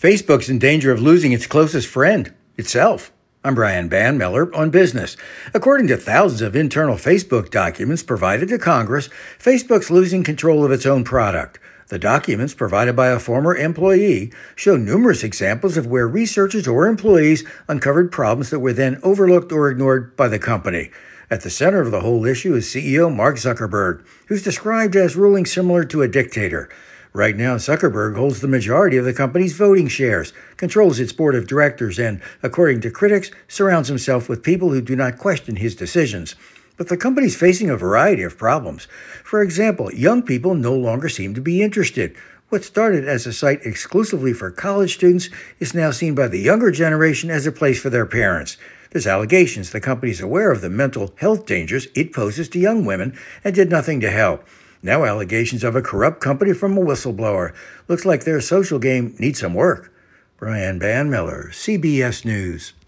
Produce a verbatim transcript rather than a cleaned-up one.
Facebook's in danger of losing its closest friend, itself. I'm Brian Banmiller on Business. According to thousands of internal Facebook documents provided to Congress, Facebook's losing control of its own product. The documents, provided by a former employee, show numerous examples of where researchers or employees uncovered problems that were then overlooked or ignored by the company. At the center of the whole issue is C E O Mark Zuckerberg, who's described as ruling similar to a dictator. Right now, Zuckerberg holds the majority of the company's voting shares, controls its board of directors, and, according to critics, surrounds himself with people who do not question his decisions. But the company's facing a variety of problems. For example, young people no longer seem to be interested. What started as a site exclusively for college students is now seen by the younger generation as a place for their parents. There's allegations the company is aware of the mental health dangers it poses to young women and did nothing to help. Now allegations of a corrupt company from a whistleblower. Looks like their social game needs some work. Brian Banmiller, C B S News.